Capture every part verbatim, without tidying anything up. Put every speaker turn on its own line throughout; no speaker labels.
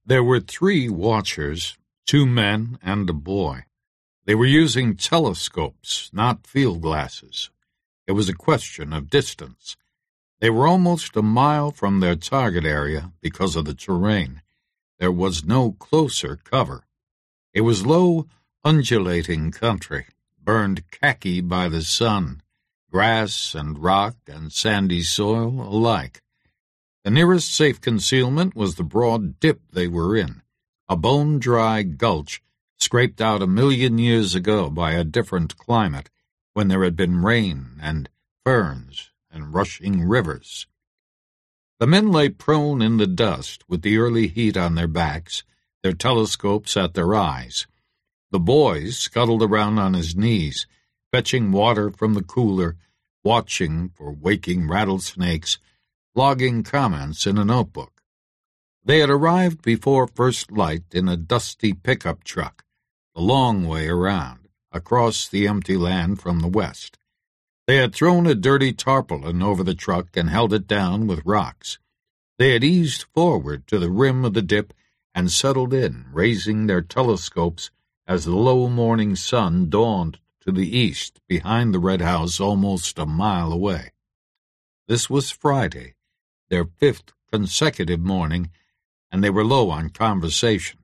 There were three watchers, two men and a boy. They were using telescopes, not field glasses. It was a question of distance. They were almost a mile from their target area because of the terrain. There was no closer cover. It was low, undulating country, burned khaki by the sun, grass and rock and sandy soil alike. The nearest safe concealment was the broad dip they were in, a bone-dry gulch scraped out a million years ago by a different climate when there had been rain and ferns and rushing rivers. The men lay prone in the dust with the early heat on their backs, their telescopes at their eyes. The boy scuttled around on his knees, fetching water from the cooler, watching for waking rattlesnakes, logging comments in a notebook. They had arrived before first light in a dusty pickup truck, a long way around, across the empty land from the west. They had thrown a dirty tarpaulin over the truck and held it down with rocks. They had eased forward to the rim of the dip and settled in, raising their telescopes as the low morning sun dawned to the east behind the red house almost a mile away. This was Friday, their fifth consecutive morning, and they were low on conversation.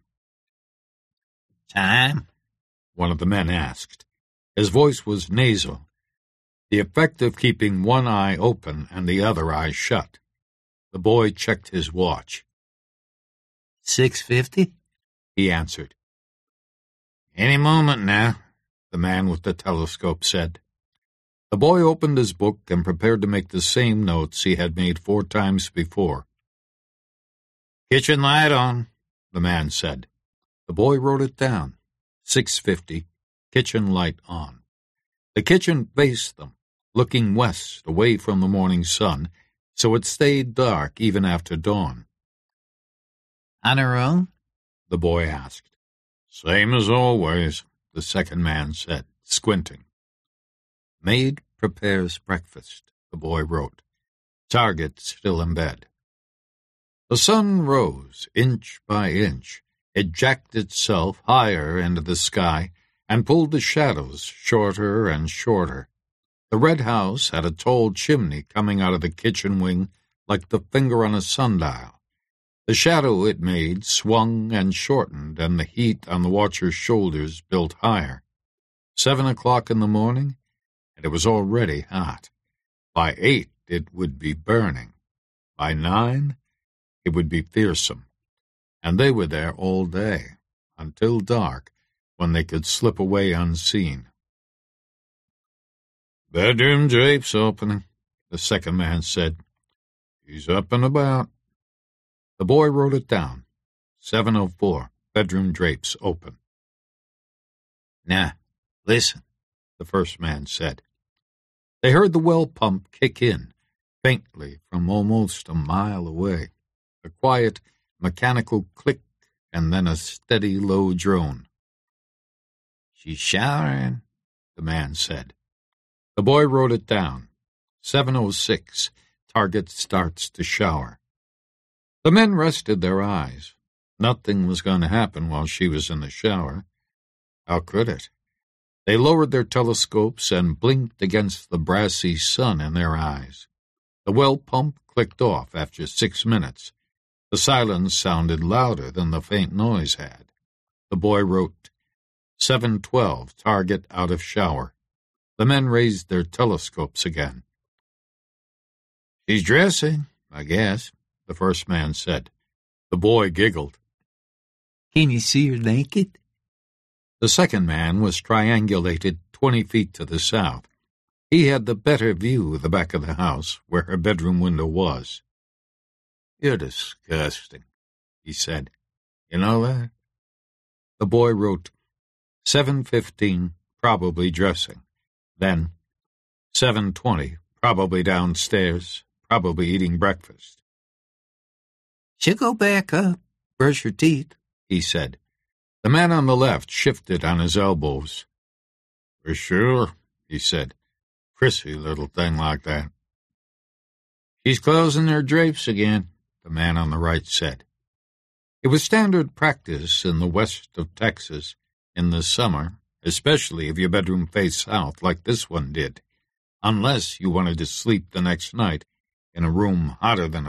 "Time?"
one of the men asked. His voice was nasal, the effect of keeping one eye open and the other eye shut. The boy checked his watch.
Six fifty?
He answered.
"Any moment now,"
the man with the telescope said. The boy opened his book and prepared to make the same notes he had made four times before.
"Kitchen light on,"
the man said. The boy wrote it down. Six fifty, kitchen light on. The kitchen faced them, looking west, away from the morning sun, so it stayed dark even after dawn.
"On her own?"
the boy asked. "Same as always," the second man said, squinting. Maid prepares breakfast, the boy wrote. Target still in bed. The sun rose, inch by inch. It jacked itself higher into the sky and pulled the shadows shorter and shorter. The red house had a tall chimney coming out of the kitchen wing like the finger on a sundial. The shadow it made swung and shortened, and the heat on the watcher's shoulders built higher. Seven o'clock in the morning, and it was already hot. By eight, it would be burning. By nine, it would be fearsome. And they were there all day, until dark, when they could slip away unseen. "Bedroom drapes opening," the second man said. "He's up and about." The boy wrote it down. seven oh four, bedroom drapes open.
"Now, listen,"
the first man said. They heard the well pump kick in, faintly from almost a mile away. A quiet, mechanical click, and then a steady, low drone.
"She's showering,"
the man said. The boy wrote it down. seven oh six, target starts to shower. The men rested their eyes. Nothing was going to happen while she was in the shower. How could it? They lowered their telescopes and blinked against the brassy sun in their eyes. The well pump clicked off after six minutes. The silence sounded louder than the faint noise had. The boy wrote, seven twelve, target out of shower. The men raised their telescopes again.
"She's dressing, I guess,"
the first man said. The boy giggled.
"Can you see her naked?"
The second man was triangulated twenty feet to the south. He had the better view of the back of the house, where her bedroom window was.
"You're disgusting,"
he said.
"You know that?"
The boy wrote, seven fifteen, probably dressing. Then, seven twenty, probably downstairs, probably eating breakfast.
"She'll go back up, brush her teeth,"
he said. The man on the left shifted on his elbows. "For sure," he said. "Prissy little thing like that."
"She's closing her drapes again,"
the man on the right said. It was standard practice in the west of Texas in the summer, especially if your bedroom faced south like this one did, unless you wanted to sleep the next night in a room hotter than a